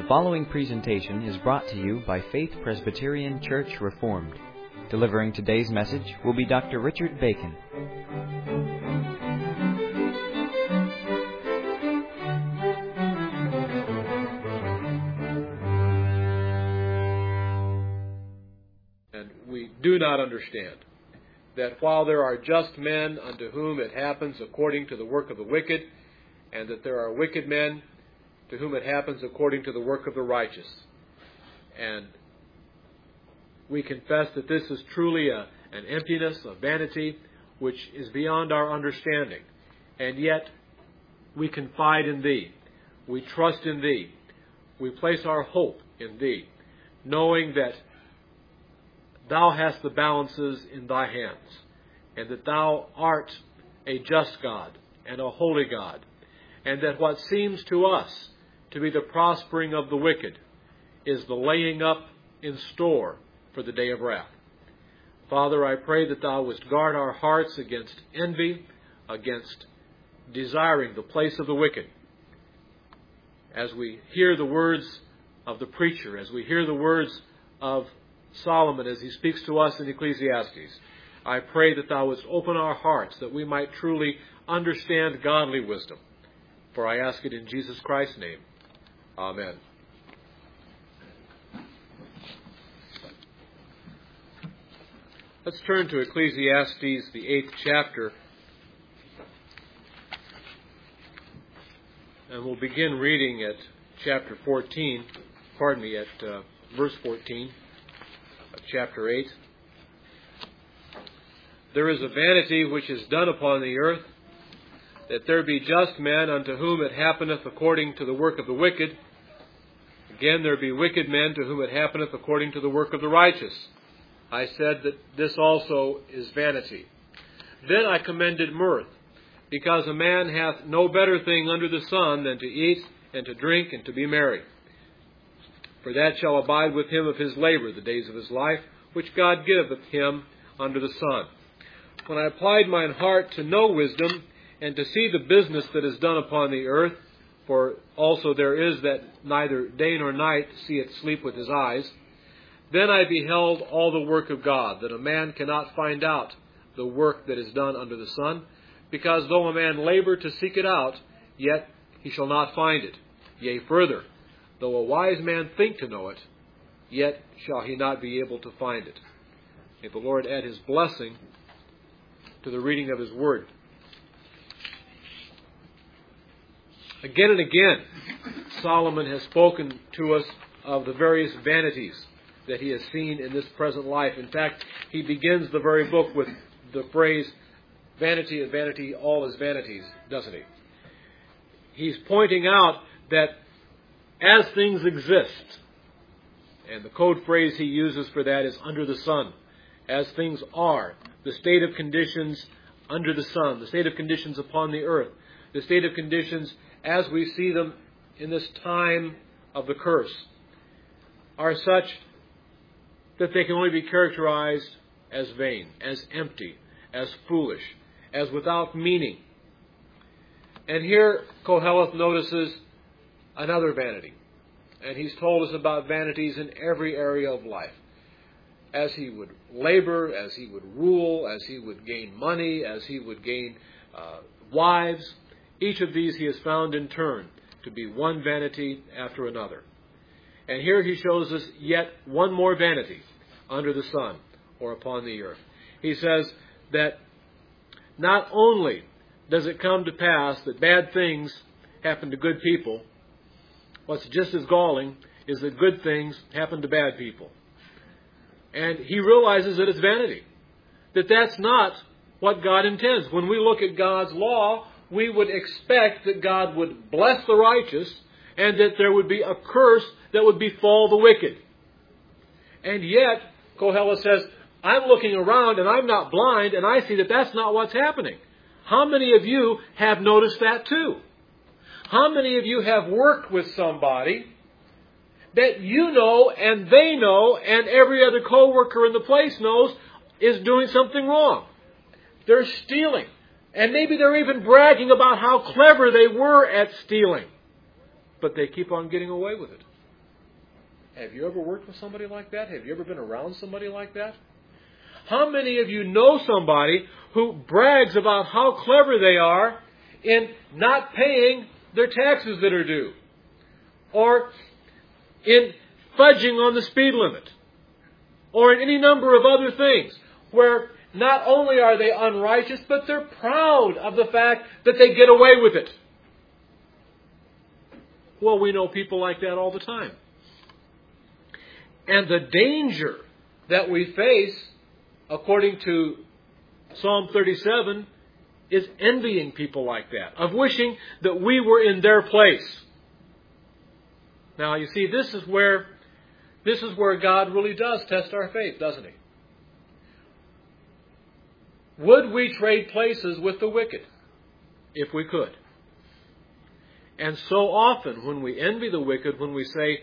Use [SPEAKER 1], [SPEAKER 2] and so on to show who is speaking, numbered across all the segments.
[SPEAKER 1] The following presentation is brought to you by Faith Presbyterian Church Reformed. Delivering today's message will be Dr. Richard Bacon.
[SPEAKER 2] And we do not understand that while there are just men unto whom it happens according to the work of the wicked, and that there are wicked men to whom it happens according to the work of the righteous. And we confess that this is truly an emptiness, a vanity, which is beyond our understanding. And yet, we confide in Thee. We trust in Thee. We place our hope in Thee, knowing that Thou hast the balances in Thy hands, and that Thou art a just God and a holy God, and that what seems to us to be the prospering of the wicked is the laying up in store for the day of wrath. Father, I pray that Thou wouldst guard our hearts against envy, against desiring the place of the wicked. As we hear the words of the preacher, as we hear the words of Solomon as he speaks to us in Ecclesiastes, I pray that Thou wouldst open our hearts that we might truly understand godly wisdom. For I ask it in Jesus Christ's name. Amen. Let's turn to Ecclesiastes, the 8th chapter, and we'll begin reading at verse 14 of chapter 8. There is a vanity which is done upon the earth, that there be just men unto whom it happeneth according to the work of the wicked. Again, there be wicked men to whom it happeneth according to the work of the righteous. I said that this also is vanity. Then I commended mirth, because a man hath no better thing under the sun than to eat and to drink and to be merry. For that shall abide with him of his labor the days of his life, which God giveth him under the sun. When I applied mine heart to know wisdom, and to see the business that is done upon the earth, for also there is that neither day nor night seeth sleep with his eyes, then I beheld all the work of God, that a man cannot find out the work that is done under the sun, because though a man labor to seek it out, yet he shall not find it. Yea, further, though a wise man think to know it, yet shall he not be able to find it. May the Lord add His blessing to the reading of His Word. Again and again, Solomon has spoken to us of the various vanities that he has seen in this present life. In fact, he begins the very book with the phrase, vanity of vanity, all is vanities, doesn't he? He's pointing out that as things exist, and the code phrase he uses for that is under the sun, as things are, the state of conditions under the sun, the state of conditions upon the earth, the state of conditions as we see them in this time of the curse, are such that they can only be characterized as vain, as empty, as foolish, as without meaning. And here Koheleth notices another vanity. And he's told us about vanities in every area of life. As he would labor, as he would rule, as he would gain money, as he would gain wives, each of these he has found in turn to be one vanity after another. And here he shows us yet one more vanity under the sun or upon the earth. He says that not only does it come to pass that bad things happen to good people, what's just as galling is that good things happen to bad people. And he realizes that it's vanity, that that's not what God intends. When we look at God's law, we would expect that God would bless the righteous and that there would be a curse that would befall the wicked. And yet, Koheleth says, I'm looking around and I'm not blind and I see that that's not what's happening. How many of you have noticed that too? How many of you have worked with somebody that you know and they know and every other co-worker in the place knows is doing something wrong? They're stealing. And maybe they're even bragging about how clever they were at stealing. But they keep on getting away with it. Have you ever worked with somebody like that? Have you ever been around somebody like that? How many of you know somebody who brags about how clever they are in not paying their taxes that are due? Or in fudging on the speed limit? Or in any number of other things where not only are they unrighteous, but they're proud of the fact that they get away with it. Well, we know people like that all the time. And the danger that we face, according to Psalm 37, is envying people like that, of wishing that we were in their place. Now, you see, this is where God really does test our faith, doesn't He? Would we trade places with the wicked if we could? And so often when we envy the wicked, when we say,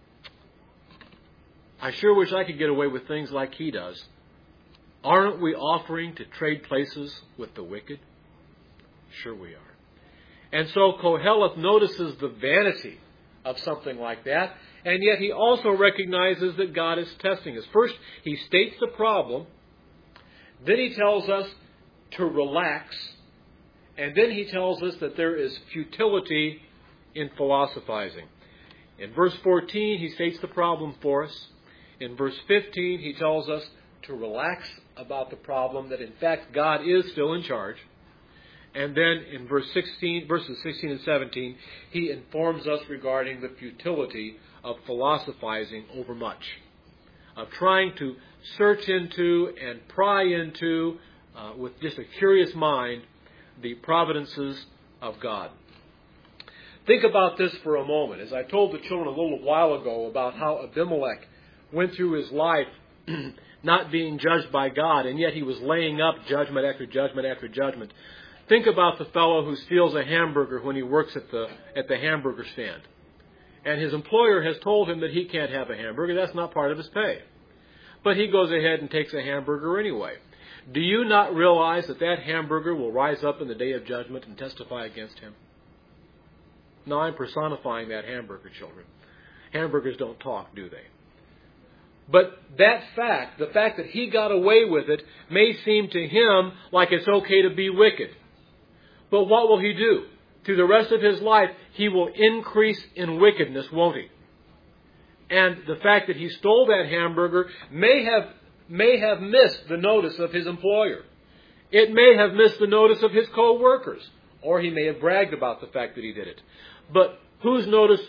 [SPEAKER 2] I sure wish I could get away with things like he does, aren't we offering to trade places with the wicked? Sure we are. And so Koheleth notices the vanity of something like that, and yet he also recognizes that God is testing us. First, he states the problem. Then he tells us to relax. And then he tells us that there is futility in philosophizing. In verse 14, he states the problem for us. In verse 15, he tells us to relax about the problem, that in fact God is still in charge. And then in verses 16 and 17, he informs us regarding the futility of philosophizing over much, of trying to search into and pry into, with just a curious mind, the providences of God. Think about this for a moment. As I told the children a little while ago about how Abimelech went through his life not being judged by God, and yet he was laying up judgment after judgment after judgment. Think about the fellow who steals a hamburger when he works at the hamburger stand. And his employer has told him that he can't have a hamburger. That's not part of his pay. But he goes ahead and takes a hamburger anyway. Do you not realize that that hamburger will rise up in the day of judgment and testify against him? Now, I'm personifying that hamburger, children. Hamburgers don't talk, do they? But that fact, the fact that he got away with it, may seem to him like it's okay to be wicked. But what will he do? Through the rest of his life, he will increase in wickedness, won't he? And the fact that he stole that hamburger may have missed the notice of his employer. It may have missed the notice of his co-workers. Or he may have bragged about the fact that he did it. But whose notice?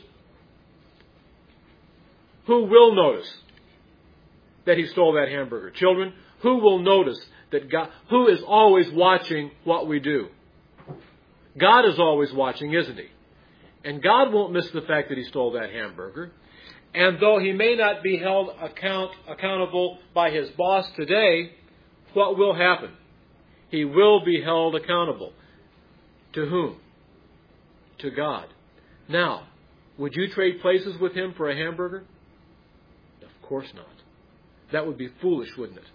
[SPEAKER 2] Who will notice that he stole that hamburger? Children, who will notice that God? Who is always watching what we do? God is always watching, isn't he? And God won't miss the fact that he stole that hamburger. And though he may not be held accountable by his boss today, what will happen? He will be held accountable. To whom? To God. Now, would you trade places with him for a hamburger? Of course not. That would be foolish, wouldn't it?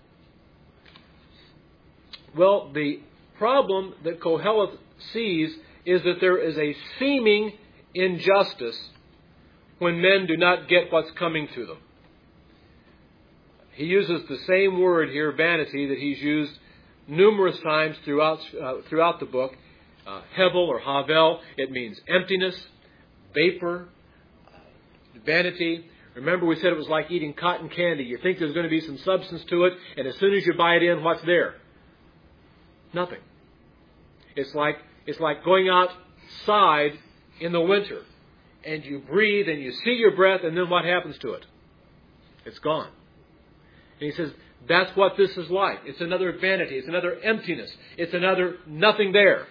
[SPEAKER 2] Well, the problem that Koheleth sees is that there is a seeming injustice when men do not get what's coming to them. He uses the same word here, vanity, that he's used numerous times throughout the book. Hevel or havel, it means emptiness, vapor, vanity. Remember, we said it was like eating cotton candy. You think there's going to be some substance to it, and as soon as you bite in, what's there? Nothing. It's like going outside in the winter, and you breathe and you see your breath, and then what happens to it? It's gone. And he says, that's what this is like. It's another vanity. It's another emptiness. It's another nothing there.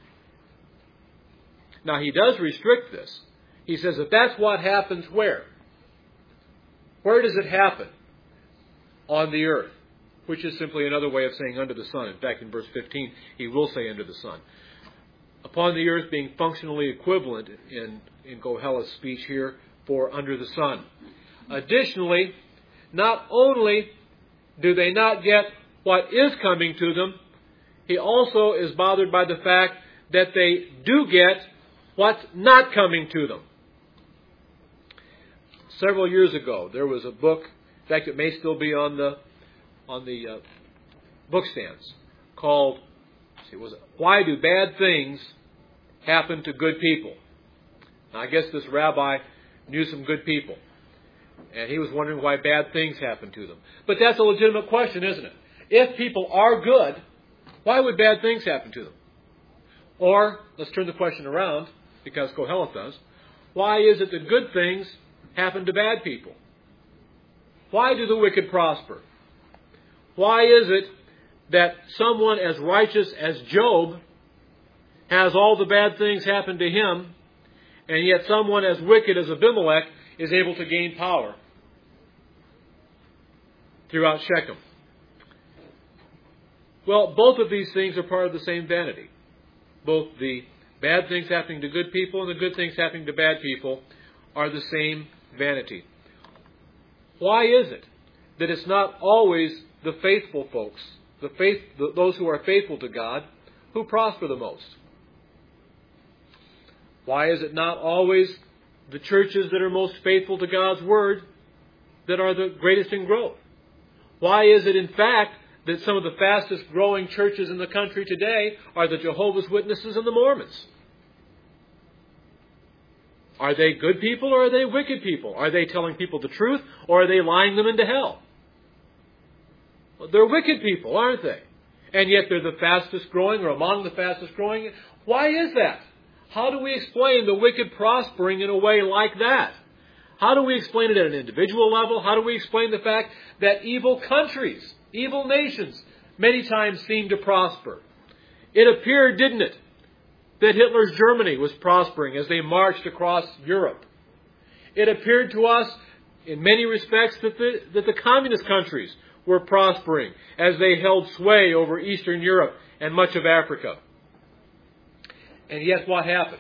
[SPEAKER 2] Now, he does restrict this. He says that that's what happens where? Where does it happen? On the earth, which is simply another way of saying under the sun. In fact, in verse 15, he will say under the sun. Upon the earth being functionally equivalent in Koheleth's speech here for under the sun. Additionally, not only do they not get what is coming to them, he also is bothered by the fact that they do get what's not coming to them. Several years ago, there was a book, in fact, it may still be on the bookstands, called, Why Do Bad Things Happen to Good People? Now, I guess this rabbi knew some good people, and he was wondering why bad things happen to them. But that's a legitimate question, isn't it? If people are good, why would bad things happen to them? Or, let's turn the question around, because Koheleth does. Why is it that good things happen to bad people? Why do the wicked prosper? Why is it that someone as righteous as Job has all the bad things happen to him, and yet someone as wicked as Abimelech is able to gain power throughout Shechem? Well, both of these things are part of the same vanity. Both the bad things happening to good people and the good things happening to bad people are the same vanity. Why is it that it's not always the faithful folks, those who are faithful to God, who prosper the most? Why is it not always the churches that are most faithful to God's Word that are the greatest in growth? Why is it, in fact, that some of the fastest growing churches in the country today are the Jehovah's Witnesses and the Mormons? Are they good people or are they wicked people? Are they telling people the truth or are they lying them into hell? Well, they're wicked people, aren't they? And yet they're the fastest growing or among the fastest growing. Why is that? How do we explain the wicked prospering in a way like that? How do we explain it at an individual level? How do we explain the fact that evil countries, evil nations, many times seem to prosper? It appeared, didn't it, that Hitler's Germany was prospering as they marched across Europe. It appeared to us, in many respects, that the communist countries were prospering as they held sway over Eastern Europe and much of Africa. And yet what happened?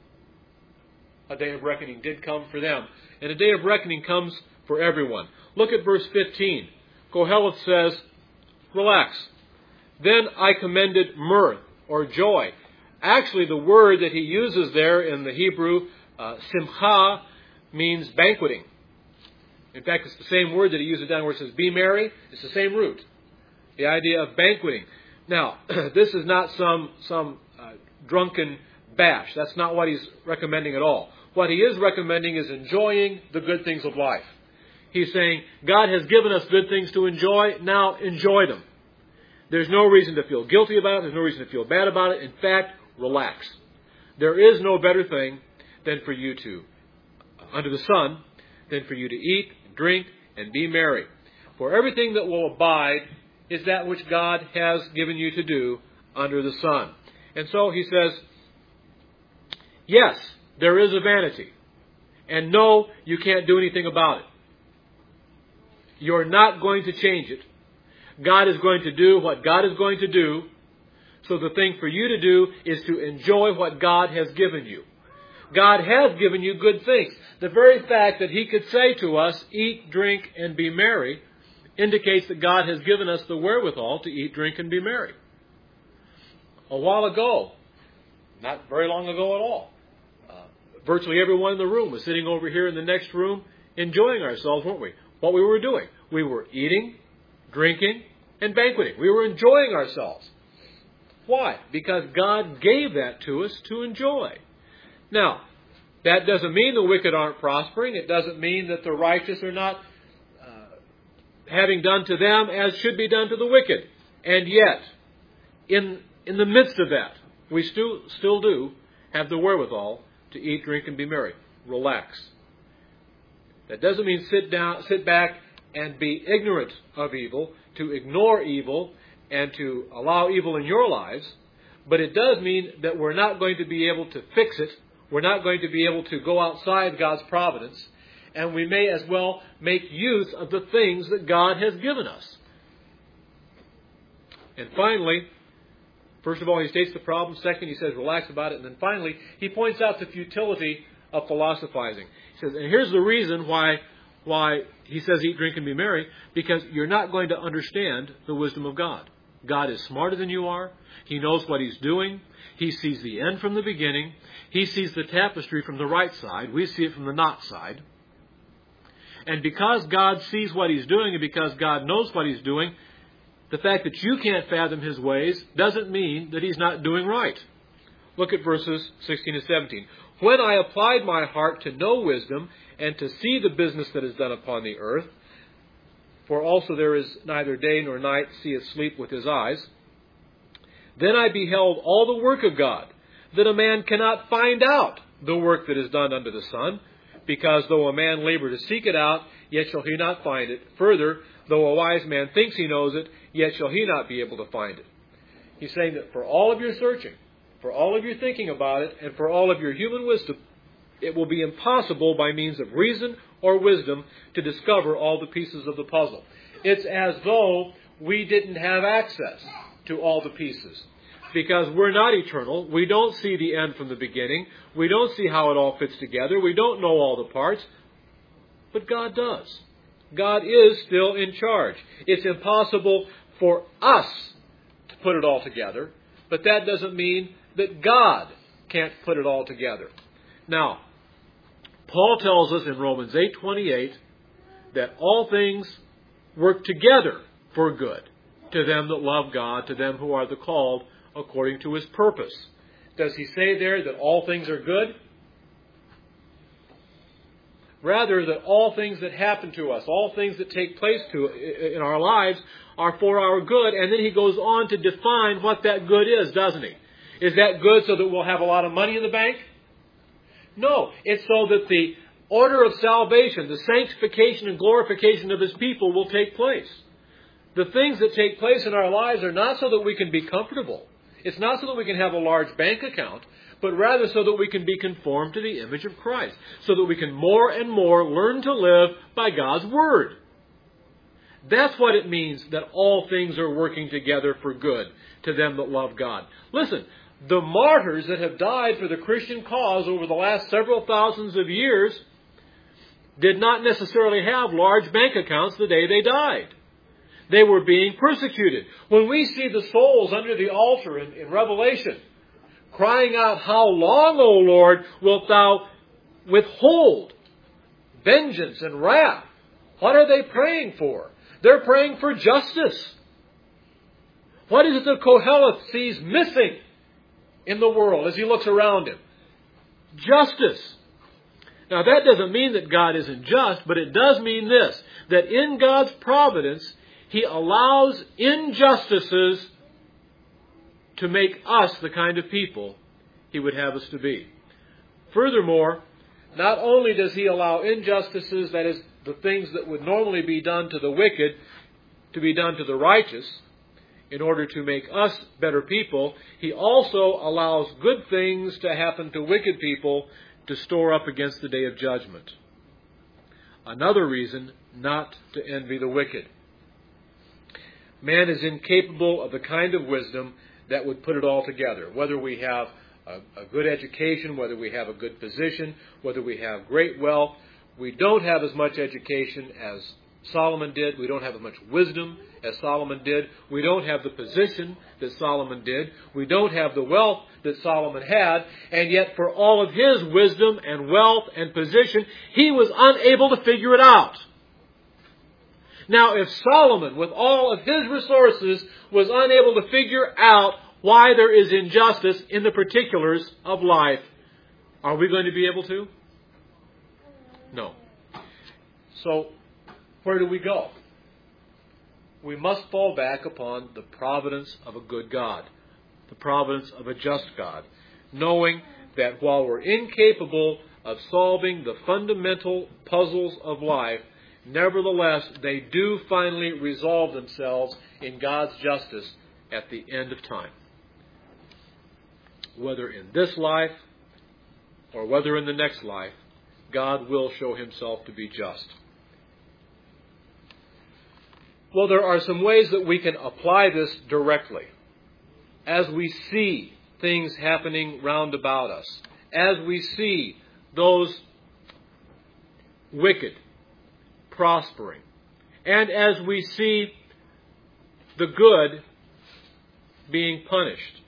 [SPEAKER 2] A day of reckoning did come for them. And a day of reckoning comes for everyone. Look at verse 15. Koheleth says, relax. Then I commended mirth or joy. Actually, the word that he uses there in the Hebrew, simcha, means banqueting. In fact, it's the same word that he uses down where it says, be merry. It's the same root. The idea of banqueting. Now, this is not some drunken bash. That's not what he's recommending at all. What he is recommending is enjoying the good things of life. He's saying, God has given us good things to enjoy. Now enjoy them. There's no reason to feel guilty about it. There's no reason to feel bad about it. In fact, relax. There is no better thing than for you to, under the sun, than for you to eat, drink, and be merry. For everything that will abide is that which God has given you to do under the sun. And so he says, yes, there is a vanity. And no, you can't do anything about it. You're not going to change it. God is going to do what God is going to do. So the thing for you to do is to enjoy what God has given you. God has given you good things. The very fact that he could say to us, eat, drink, and be merry, indicates that God has given us the wherewithal to eat, drink, and be merry. A while ago, not very long ago at all, virtually everyone in the room was sitting over here in the next room enjoying ourselves, weren't we? What we were doing. We were eating, drinking, and banqueting. We were enjoying ourselves. Why? Because God gave that to us to enjoy. Now, that doesn't mean the wicked aren't prospering. It doesn't mean that the righteous are not having done to them as should be done to the wicked. And yet, in the midst of that, we still do have the wherewithal to eat, drink, and be merry. Relax. That doesn't mean sit back and be ignorant of evil, to ignore evil, and to allow evil in your lives. But it does mean that we're not going to be able to fix it. We're not going to be able to go outside God's providence. And we may as well make use of the things that God has given us. And finally, first of all, he states the problem. Second, he says relax about it. And then finally, he points out the futility of philosophizing. He says, and here's the reason why he says eat, drink, and be merry. Because you're not going to understand the wisdom of God. God is smarter than you are. He knows what he's doing. He sees the end from the beginning. He sees the tapestry from the right side. We see it from the not side. And because God sees what He's doing and because God knows what He's doing, the fact that you can't fathom His ways doesn't mean that He's not doing right. Look at verses 16 and 17. When I applied my heart to know wisdom and to see the business that is done upon the earth, for also there is neither day nor night seeth sleep with his eyes, then I beheld all the work of God, that a man cannot find out the work that is done under the sun, because though a man labor to seek it out, yet shall he not find it. Further, though a wise man thinks he knows it, yet shall he not be able to find it. He's saying that for all of your searching, for all of your thinking about it, and for all of your human wisdom, it will be impossible by means of reason or wisdom to discover all the pieces of the puzzle. It's as though we didn't have access to all the pieces. Because we're not eternal. We don't see the end from the beginning. We don't see how it all fits together. We don't know all the parts. But God does. God is still in charge. It's impossible for us to put it all together. But that doesn't mean that God can't put it all together. Now, Paul tells us in Romans 8:28 that all things work together for good to them that love God, to them who are the called according to His purpose. Does he say there that all things are good? Rather, that all things that happen to us, all things that take place in our lives are for our good. And then he goes on to define what that good is, doesn't he? Is that good so that we'll have a lot of money in the bank? No, it's so that the order of salvation, the sanctification and glorification of His people will take place. The things that take place in our lives are not so that we can be comfortable. It's not so that we can have a large bank account, but rather so that we can be conformed to the image of Christ, so that we can more and more learn to live by God's Word. That's what it means that all things are working together for good to them that love God. Listen, the martyrs that have died for the Christian cause over the last several thousands of years did not necessarily have large bank accounts the day they died. They were being persecuted. When we see the souls under the altar in Revelation crying out, "How long, O Lord, wilt thou withhold vengeance and wrath?" What are they praying for? They're praying for justice. What is it that Koheleth sees missing in the world as he looks around him? Justice. Now that doesn't mean that God isn't just, but it does mean this, that in God's providence, He allows injustices to make us the kind of people He would have us to be. Furthermore, not only does He allow injustices, that is, the things that would normally be done to the wicked, to be done to the righteous, in order to make us better people, He also allows good things to happen to wicked people to store up against the day of judgment. Another reason not to envy the wicked. Man is incapable of the kind of wisdom that would put it all together. Whether we have a good education, whether we have a good position, whether we have great wealth, we don't have as much education as Solomon did. We don't have as much wisdom as Solomon did. We don't have the position that Solomon did. We don't have the wealth that Solomon had. And yet for all of his wisdom and wealth and position, he was unable to figure it out. Now, if Solomon, with all of his resources, was unable to figure out why there is injustice in the particulars of life, are we going to be able to? No. So, where do we go? We must fall back upon the providence of a good God, the providence of a just God, knowing that while we're incapable of solving the fundamental puzzles of life, nevertheless, they do finally resolve themselves in God's justice at the end of time. Whether in this life or whether in the next life, God will show Himself to be just. Well, there are some ways that we can apply this directly. As we see things happening round about us, as we see those wicked prospering, and as we see the good being punished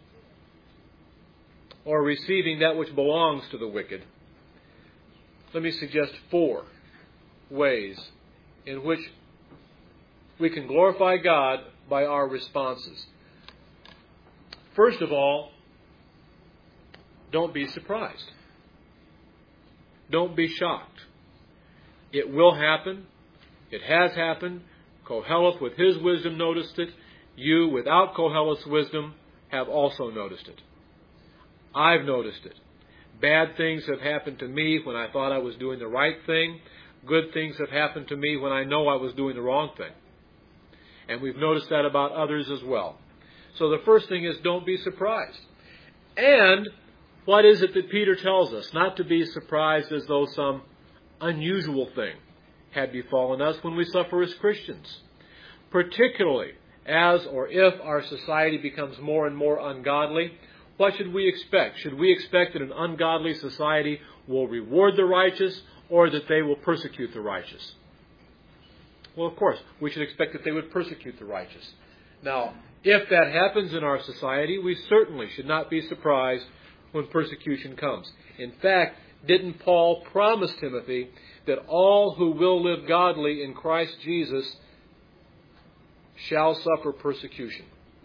[SPEAKER 2] or receiving that which belongs to the wicked, let me suggest 4 ways in which we can glorify God by our responses. First of all, don't be surprised. Don't be shocked. It will happen. It has happened. Koheleth, with his wisdom, noticed it. You, without Koheleth's wisdom, have also noticed it. I've noticed it. Bad things have happened to me when I thought I was doing the right thing. Good things have happened to me when I know I was doing the wrong thing. And we've noticed that about others as well. So the first thing is, don't be surprised. And what is it that Peter tells us? Not to be surprised as though some unusual thing had befallen us when we suffer as Christians. Particularly as or if our society becomes more and more ungodly, what should we expect? Should we expect that an ungodly society will reward the righteous or that they will persecute the righteous? Well, of course, we should expect that they would persecute the righteous. Now, if that happens in our society, we certainly should not be surprised when persecution comes. In fact, didn't Paul promise Timothy that all who will live godly in Christ Jesus shall suffer persecution?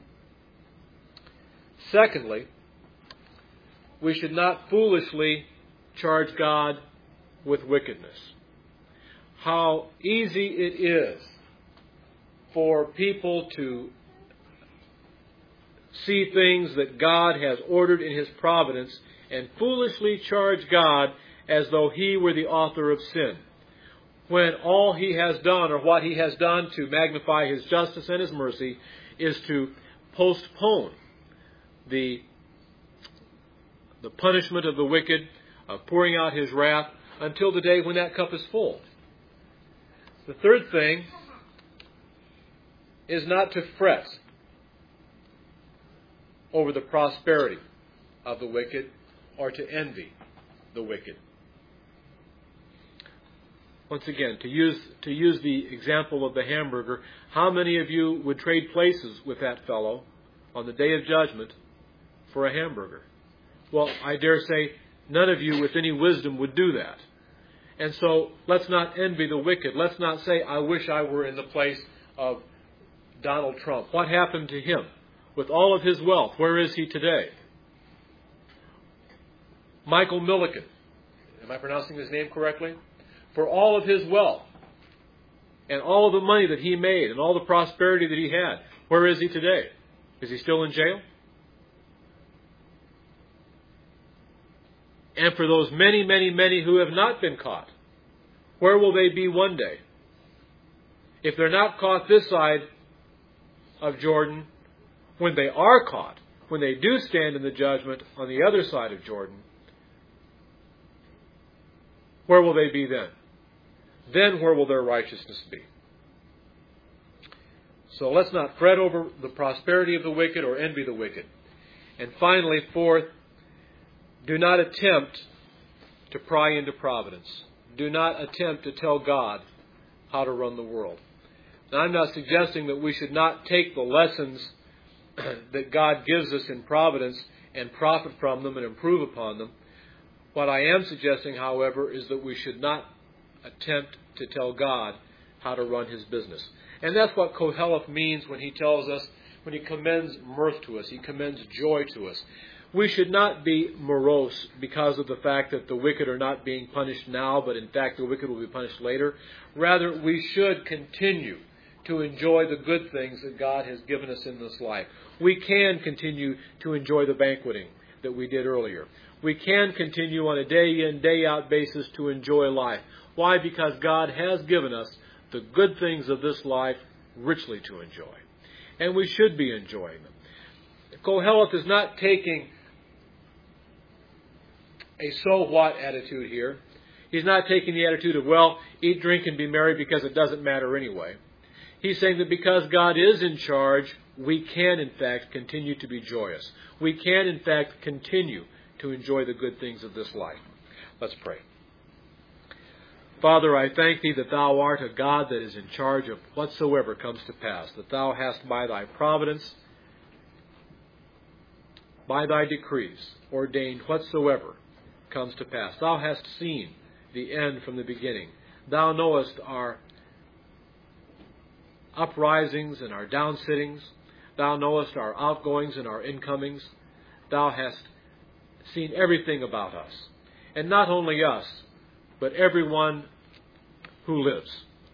[SPEAKER 2] Secondly, we should not foolishly charge God with wickedness. How easy it is for people to see things that God has ordered in His providence and foolishly charge God as though He were the author of sin, when all He has done, or what He has done to magnify His justice and His mercy, is to postpone the punishment of the wicked, of pouring out His wrath, until the day when that cup is full. The third thing is not to fret over the prosperity of the wicked or to envy the wicked. Once again, to use the example of the hamburger, how many of you would trade places with that fellow on the day of judgment for a hamburger? Well, I dare say none of you with any wisdom would do that. And so let's not envy the wicked. Let's not say, I wish I were in the place of Donald Trump. What happened to him? With all of his wealth, where is he today? Michael Milliken, am I pronouncing his name correctly? For all of his wealth and all of the money that he made and all the prosperity that he had, where is he today? Is he still in jail? And for those many, many, many who have not been caught, where will they be one day? If they're not caught this side of Jordan, when they are caught, when they do stand in the judgment on the other side of Jordan, where will they be then? Then where will their righteousness be? So let's not fret over the prosperity of the wicked or envy the wicked. And finally, fourth, do not attempt to pry into providence. Do not attempt to tell God how to run the world. Now, I'm not suggesting that we should not take the lessons that God gives us in providence and profit from them and improve upon them. What I am suggesting, however, is that we should not attempt to tell God how to run His business. And that's what Koheleth means when he tells us, when he commends mirth to us, he commends joy to us. We should not be morose because of the fact that the wicked are not being punished now, but in fact the wicked will be punished later. Rather, we should continue to enjoy the good things that God has given us in this life. We can continue to enjoy the banqueting that we did earlier. We can continue on a day-in, day-out basis to enjoy life. Why? Because God has given us the good things of this life richly to enjoy. And we should be enjoying them. Koheleth is not taking a so what attitude here. He's not taking the attitude of, well, eat, drink, and be merry because it doesn't matter anyway. He's saying that because God is in charge, we can, in fact, continue to be joyous. We can, in fact, continue to enjoy the good things of this life. Let's pray. Father, I thank Thee that Thou art a God that is in charge of whatsoever comes to pass, that Thou hast by Thy providence, by Thy decrees, ordained whatsoever comes to pass. Thou hast seen the end from the beginning. Thou knowest our uprisings and our downsittings. Thou knowest our outgoings and our incomings. Thou hast seen everything about us. And not only us, but everyone who lives.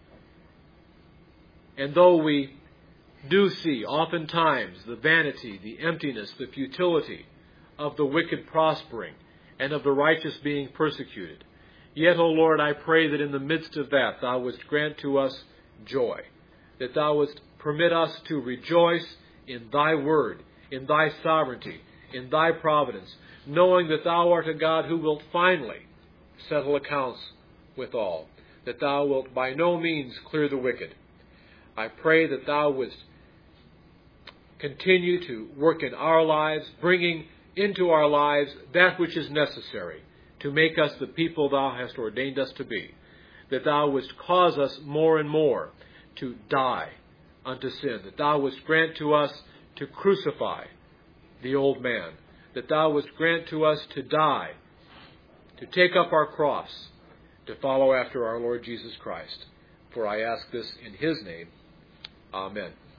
[SPEAKER 2] And though we do see oftentimes the vanity, the emptiness, the futility of the wicked prospering and of the righteous being persecuted, yet, O Lord, I pray that in the midst of that Thou wouldst grant to us joy, that Thou wouldst permit us to rejoice in Thy word, in Thy sovereignty, in Thy providence, knowing that Thou art a God who wilt finally settle accounts with all, that Thou wilt by no means clear the wicked. I pray that Thou wouldst continue to work in our lives, bringing into our lives that which is necessary to make us the people Thou hast ordained us to be, that Thou wouldst cause us more and more to die unto sin, that Thou wouldst grant to us to crucify the old man, that Thou wouldst grant to us to die, to take up our cross, to follow after our Lord Jesus Christ. For I ask this in His name. Amen.